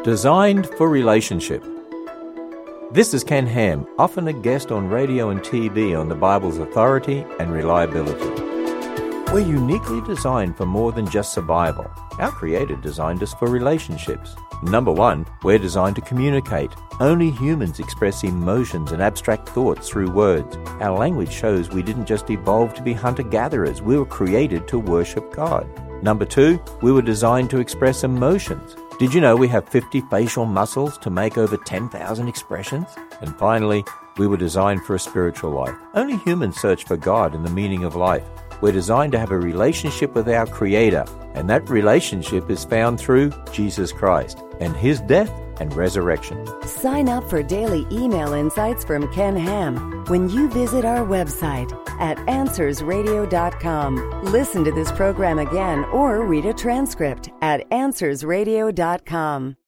Designed for relationship. This is Ken Ham, often a guest on radio and TV on the Bible's authority and reliability. We're uniquely designed for more than just survival. Our Creator designed us for relationships. Number one, we're designed to communicate. Only humans express emotions and abstract thoughts through words. Our language shows we didn't just evolve to be hunter-gatherers. We were created to worship God. Number two, we were designed to express emotions. Did you know we have 50 facial muscles to make over 10,000 expressions? And finally, we were designed for a spiritual life. Only humans search for God and the meaning of life. We're designed to have a relationship with our Creator, and that relationship is found through Jesus Christ and His death and resurrection. Sign up for daily email insights from Ken Ham when you visit our website at AnswersRadio.com. Listen to this program again or read a transcript at AnswersRadio.com.